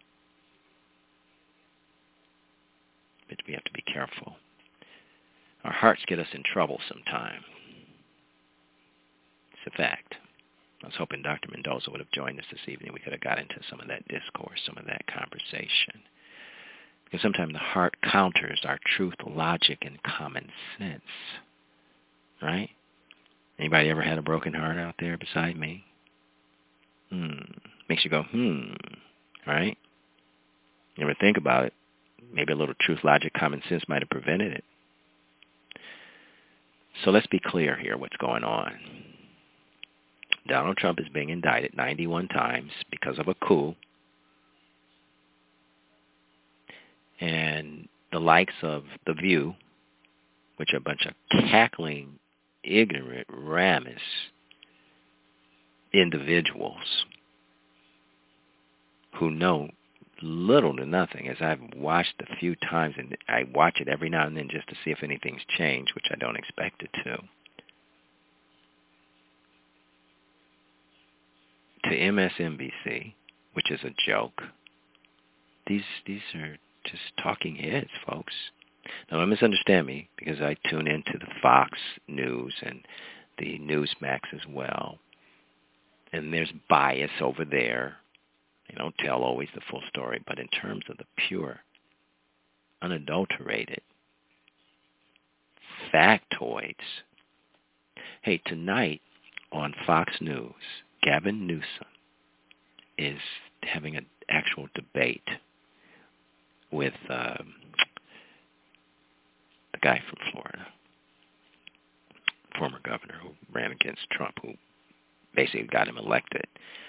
B: But we have to be careful. Our hearts get us in trouble sometimes. It's a fact. I was hoping Dr. Mendoza would have joined us this evening. We could have got into some of that discourse, some of that conversation. Because sometimes the heart counters our truth, logic, and common sense. Right? Anybody ever had a broken heart out there beside me? Makes you go, right? You ever think about it? Maybe a little truth, logic, common sense might have prevented it. So let's be clear here what's going on. Donald Trump is being indicted 91 times because of a coup. And the likes of The View, which are a bunch of cackling, ignorant, ramish individuals who know little to nothing, as I've watched a few times, and I watch it every now and then just to see if anything's changed, which I don't expect it to. To MSNBC, which is a joke. These are just talking heads, folks. Now, don't misunderstand me, because I tune into the Fox News and the Newsmax as well. And there's bias over there. They don't tell always the full story, but in terms of the pure, unadulterated factoids. Hey, tonight on Fox News, Gavin Newsom is having an actual debate with a guy from Florida, former governor who ran against Trump, who basically got him elected.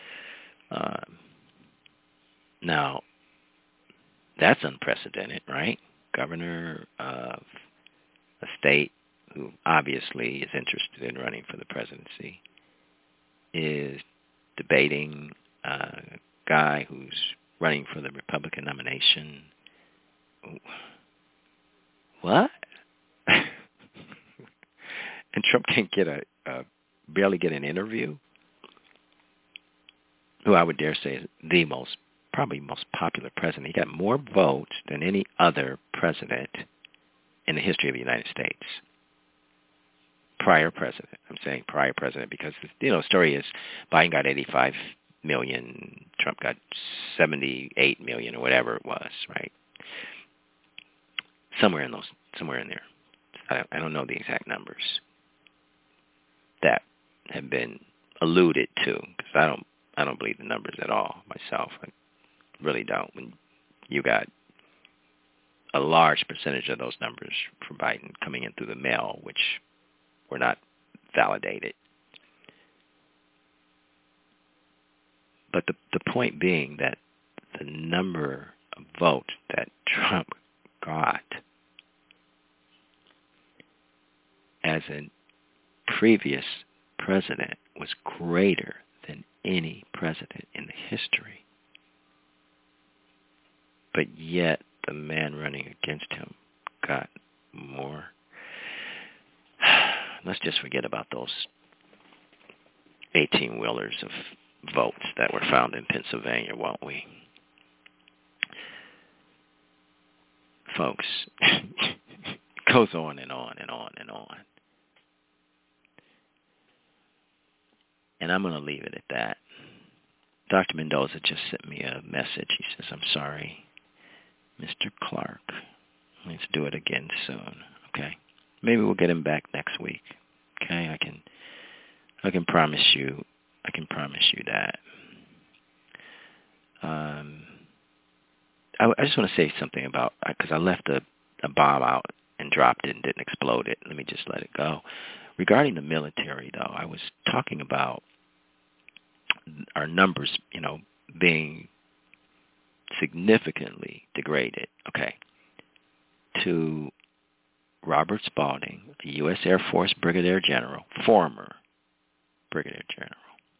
B: Now, that's unprecedented, right? Governor of a state who obviously is interested in running for the presidency is debating a guy who's running for the Republican nomination. What? And Trump can't get barely get an interview? Who I would dare say is the probably most popular president. He got more votes than any other president in the history of the United States. Prior president. I'm saying prior president because, the story is Biden got 85 million, Trump got 78 million or whatever it was, right? Somewhere in there. I don't know the exact numbers that have been alluded to, because I don't believe the numbers at all myself. I really don't. When you got a large percentage of those numbers from Biden coming in through the mail, which were not validated. But the point being that the number of votes that Trump got as a previous president was greater than any president in the history. But yet the man running against him got more. Let's just forget about those 18-wheelers of votes that were found in Pennsylvania, won't we? Folks, it goes on and on and on and on. And I'm going to leave it at that. Dr. Mendoza just sent me a message. He says, I'm sorry, Mr. Clark. Let's do it again soon. Okay? Maybe we'll get him back next week. Okay? I can promise you that. I just want to say something about, because I left a bomb out and dropped it and didn't explode it. Let me just let it go. Regarding the military, though, I was talking about our numbers, being significantly degraded, okay, to Robert Spalding, the U.S. Air Force Brigadier General, former Brigadier General.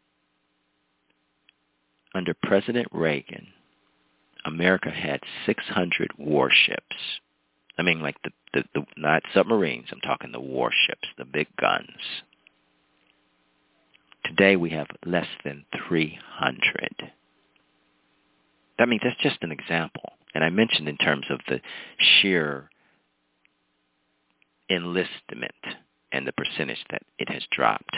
B: Under President Reagan, America had 600 warships. I mean, like the not submarines, I'm talking the warships, the big guns. Today we have less than 300. I mean, that's just an example. And I mentioned in terms of the sheer enlistment and the percentage that it has dropped.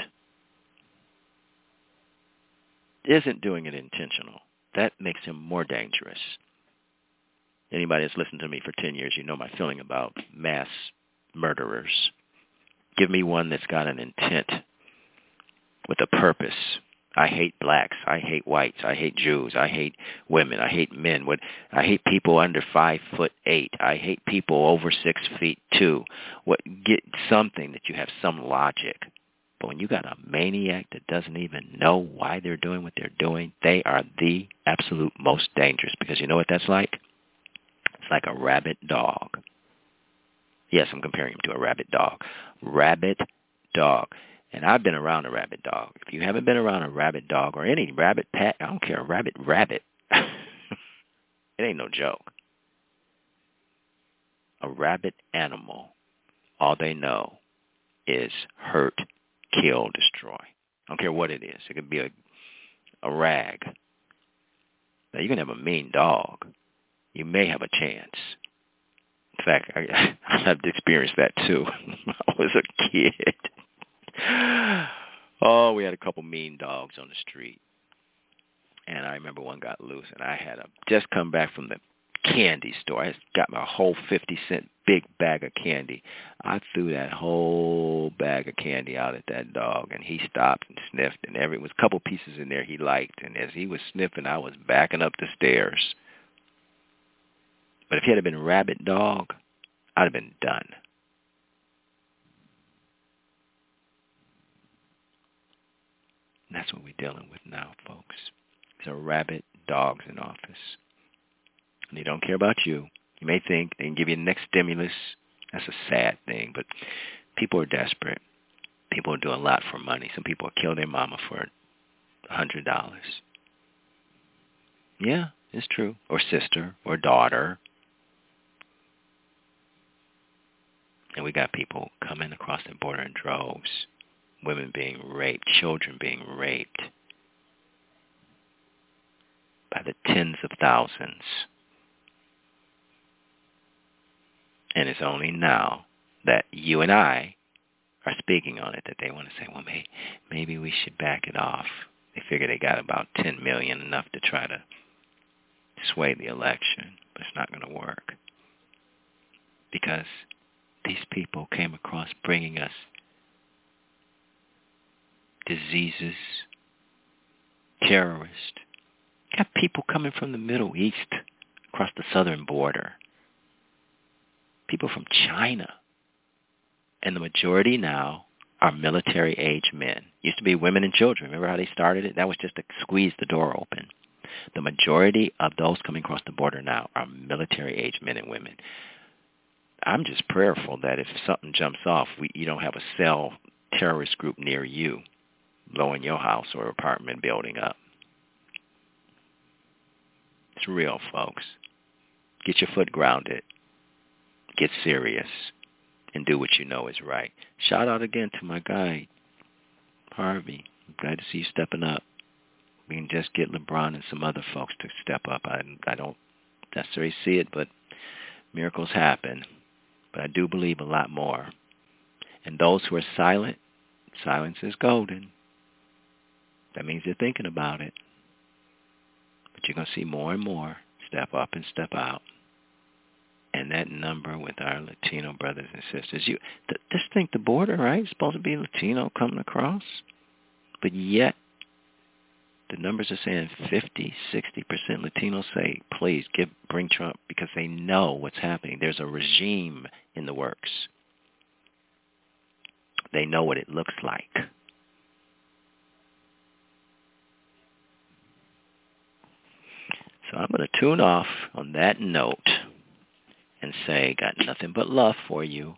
B: Isn't doing it intentional. That makes him more dangerous. Anybody that's listened to me for 10 years, you know my feeling about mass murderers. Give me one that's got an intent with a purpose. I hate blacks. I hate whites. I hate Jews. I hate women. I hate men. I hate people under 5'8". I hate people over 6'2". Get something that you have some logic. But when you got a maniac that doesn't even know why they're doing what they're doing, they are the absolute most dangerous. Because you know what that's like? It's like a rabid dog. Yes, I'm comparing him to a rabid dog. Rabid dog. And I've been around a rabid dog. If you haven't been around a rabid dog or any rabid pet, I don't care, a rabid rabbit. It ain't no joke. A rabid animal, all they know is hurt, kill, destroy. I don't care what it is. It could be a rag. Now, you can have a mean dog. You may have a chance. In fact, I've experienced that too. I was a kid. Oh, we had a couple mean dogs on the street. And I remember one got loose, and I had just come back from the candy store. I got my whole 50-cent big bag of candy. I threw that whole bag of candy out at that dog, and he stopped and sniffed, and there was a couple pieces in there he liked. And as he was sniffing, I was backing up the stairs. But if he had been a rabid dog, I'd have been done. And that's what we're dealing with now, folks. There are rabid dogs in office. And they don't care about you. You may think they can give you the next stimulus. That's a sad thing. But people are desperate. People are doing a lot for money. Some people will kill their mama for $100. Yeah, it's true. Or sister, or daughter. And we got people coming across the border in droves. Women being raped, children being raped by the tens of thousands. And it's only now that you and I are speaking on it that they want to say, well, maybe we should back it off. They figure they got about 10 million, enough to try to sway the election, but it's not going to work. Because these people came across bringing us diseases, terrorists. Got people coming from the Middle East across the southern border. People from China. And the majority now are military-age men. Used to be women and children. Remember how they started it? That was just to squeeze the door open. The majority of those coming across the border now are military-age men and women. I'm just prayerful that if something jumps off, you don't have a cell terrorist group near you, blowing your house or apartment building up. It's real, folks. Get your foot grounded. Get serious. And do what you know is right. Shout out again to my guy, Harvey. I'm glad to see you stepping up. We can just get LeBron and some other folks to step up. I don't necessarily see it, but miracles happen. But I do believe a lot more. And those who are silent, silence is golden. That means they're thinking about it. But you're going to see more and more step up and step out. And that number with our Latino brothers and sisters, just think the border, right? It's supposed to be Latino coming across. But yet, the numbers are saying 50, 60% Latinos say, please, bring Trump, because they know what's happening. There's a regime in the works. They know what it looks like. So I'm going to tune off on that note and say, got nothing but love for you.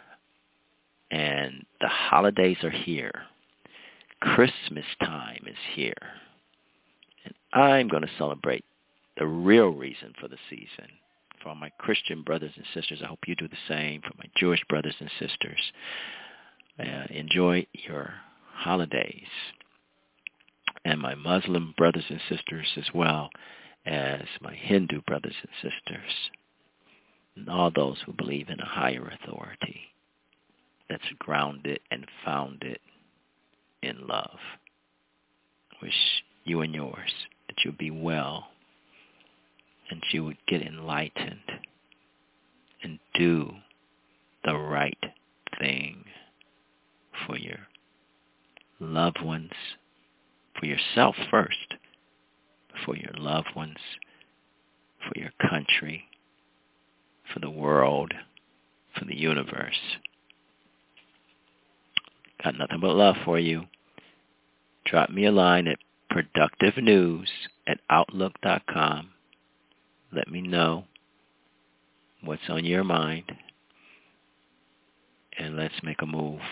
B: And the holidays are here. Christmas time is here. And I'm going to celebrate the real reason for the season. For my Christian brothers and sisters, I hope you do the same. For my Jewish brothers and sisters, enjoy your holidays. And my Muslim brothers and sisters, as well as my Hindu brothers and sisters, and all those who believe in a higher authority that's grounded and founded in love. Wish you and yours that you'll be well and you would get enlightened and do the right thing for your loved ones, for yourself first, for your loved ones, for your country, for the world, for the universe. Got nothing but love for you. Drop me a line at productivenews@outlook.com. Let me know what's on your mind, and let's make a move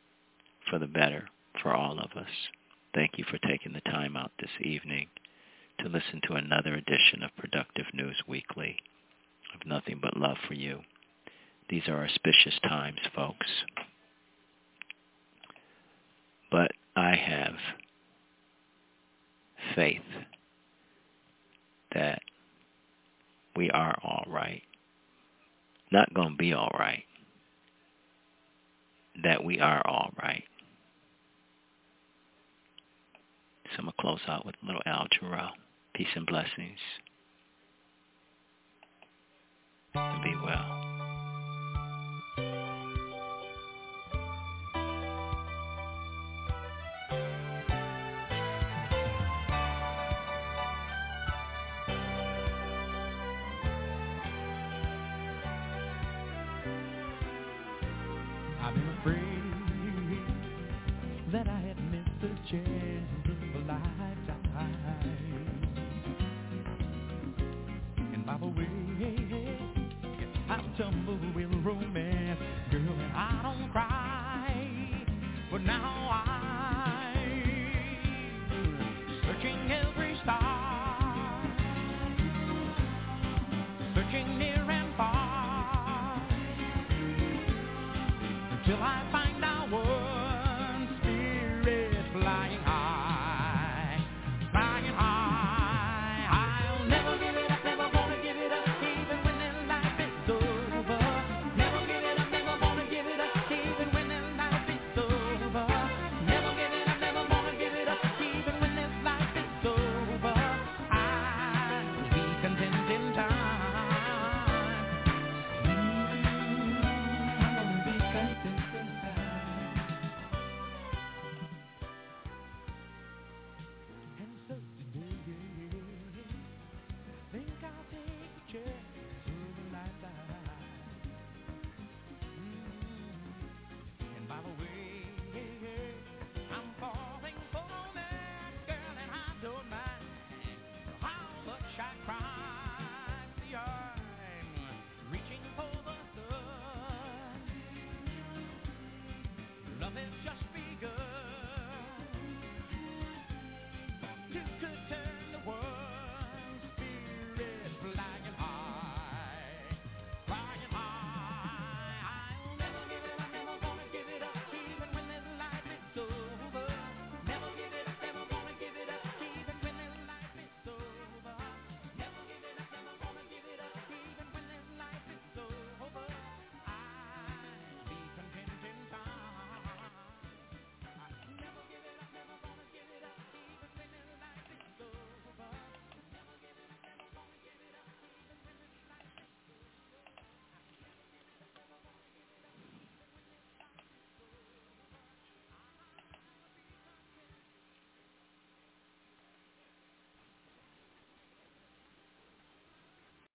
B: for the better for all of us. Thank you for taking the time out this evening to listen to another edition of Productive News Weekly. I have nothing but love for you. These are auspicious times, folks. But I have faith that we are all right. Not going to be all right. That we are all right. So I'm going to close out with a little Al Jarreau. Peace and blessings. And be well.
C: I've been afraid that I had missed a chance of a lifetime. And by the way, I've tumbled